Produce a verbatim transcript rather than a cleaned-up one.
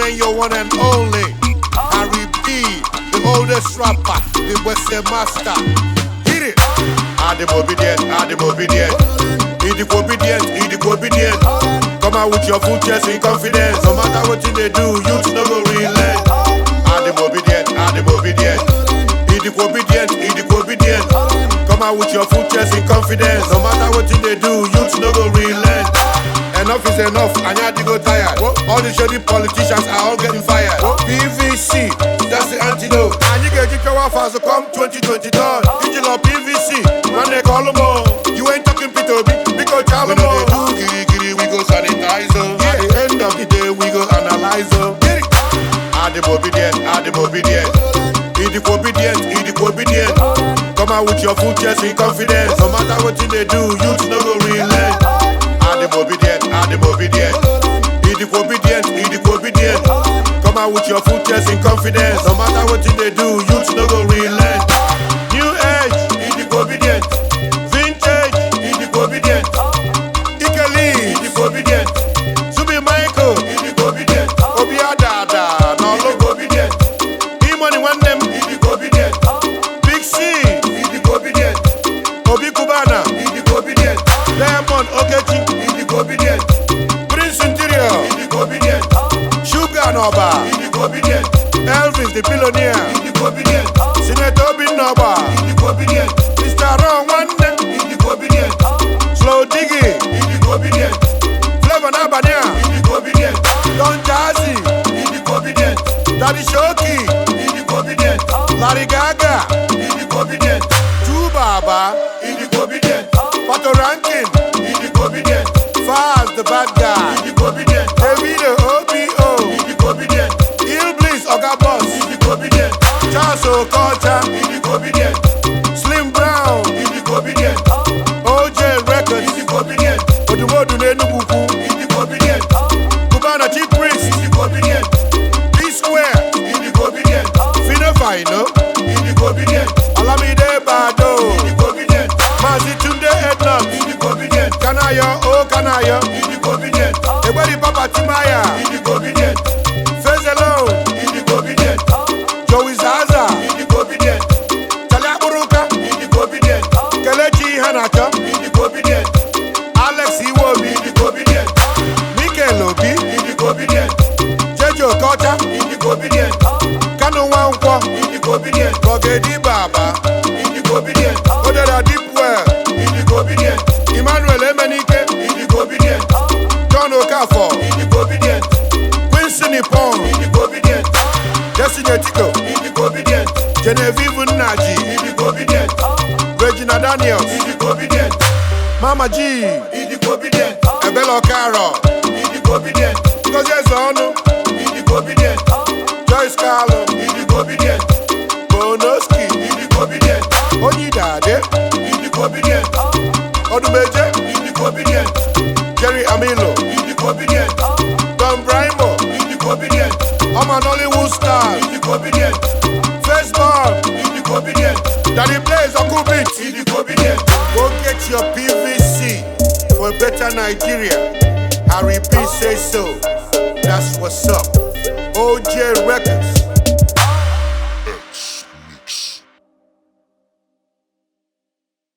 represent your one and only Harry B, the oldest rapper, the Western master. Hit it! Adam obedient, Adam obedient. He the obedient, he the obedient. Come out with your full chest and confidence. No matter what they do, you no go relent. Adam obedient, Adam obedient. He the obedient, he the obedient. Come out with your full chest and confidence. No matter what they do, you no go relent. Enough is enough, and you go tired. All the shady politicians are all getting fired. P V C, that's the antidote. And you get your off as come twenty twenty done. Digital P V C, when they call them all. You ain't talking P two B, because Charlie Mo. We do giri giri, we go sanitize them. At the end of the day, we go analyze them. Get it? Adam obedient, Adam obedient. He the obedient, he the obedient. Come out with your full chest and confidence. No matter what they do, you no go relent. Adam obedient, Adam obedient. He the obedient, he the obedient. Come out with your full chest and confidence. No matter what they do, you no go relent. New age, he the obedient. Vintage, he the obedient. Ikeli, he the obedient. Subi Michael, he the obedient. Obiadada, no look obedient. E-money one them, he the obedient. Big C, he the obedient. Obi Kubana, he the obedient. Diamond Ogechi, he the obedient. Prince Interior, he the obedient. Sugar Noba, he the obedient. Elvis the billionaire, he the obedient. Senator Bin Noba, he the obedient. Mister Ron Wande, he the obedient. Slow Diggy, he the obedient. Flavor Nabania, he the obedient. Don Jazzy, he the obedient. Daddy Shoki, he the obedient. Larry Gaga, he the obedient. Two Baba, he the obedient. Pato Rankin, he the obedient. Faz the bad guy, he the obedient. Davido O B O, he the obedient. Il Bliss Oga Boss, he the obedient. Charles Okocha, he the obedient. Slim Brown, he the obedient. O J Records, he the obedient. Odumodu Nenubuku, he the obedient. Cubana Chief Prince, he the obedient. P Square, he the obedient. Fino Fino, he the obedient. Alamide Bado, he the obedient. Mazi Tunde Edna, he the obedient. Kanaya, oh Kanaya, he the obedient. Ebari Papa Timaya, he the obedient. Fezelo, he the obedient. Joey Zaza, he the obedient. Talaburuka, he the obedient. Kelechi Hanaka, he the obedient. Alex Iwobi, he the obedient. Mikel Obi, he the obedient. Jejo Kocha, he the obedient. Kanu Wankwo, he the obedient. Bogedi Baba, he the obedient. Odera Deepwell, he the obedient. Emmanuel Emenike, he the obedient. John Okafor, he the obedient. Quincy Nippon, he the obedient. Jesse Tito, he the obedient. Genevieve Naji, he the obedient. Regina Daniels, he the obedient. Mama G, he the obedient. Ebelo Caro, he the obedient. Gozie Zono, he the obedient. Joyce Carlo, he the obedient. Bonoski, he the obedient. Onyidade, he the obedient. Odumeje, he the obedient. Jerry Amilo, he the obedient. Don Brimo, he the obedient. Oman Hollywood star, he the obedient. Firstborn, he the obedient. Daddy Blaze Okubit, he the obedient. Go get your P V C for a better Nigeria. Harry B says so. That's what's up. O J Records.